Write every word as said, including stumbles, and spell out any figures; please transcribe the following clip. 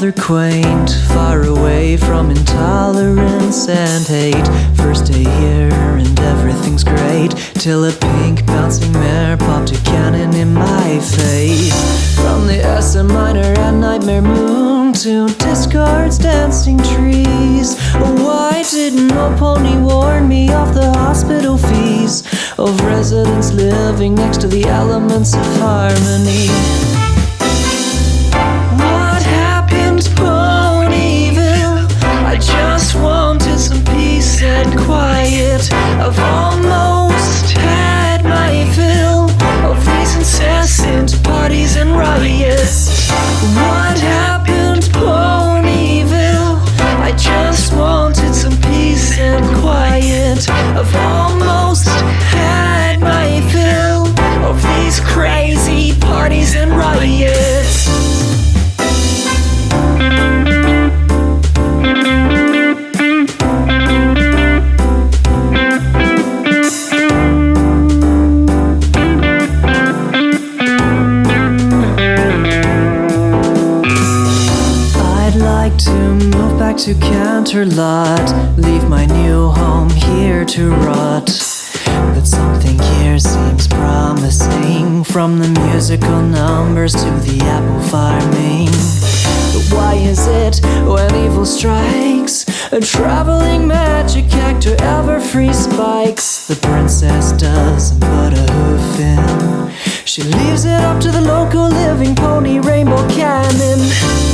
rather quaint, far away from intolerance and hate. First day here and everything's great, till a pink bouncing mare popped a cannon in my face. From the S M minor and Nightmare Moon to discards, dancing trees. Why didn't no pony warn me of the hospital fees of residents living next to the elements of harmony? What happened to Ponyville? I just wanted some peace and quiet. I've almost had my fill of these incessant parties and riots. What happened to Ponyville? I just wanted some peace and quiet. I've almost had my fill of these crazy parties and riots. To Canterlot, leave my new home here to rot. But something here seems promising, from the musical numbers to the apple farming. But why is it when evil strikes, a traveling magic actor ever free spikes? The princess doesn't put a hoof in, she leaves it up to the local living pony rainbow cannon.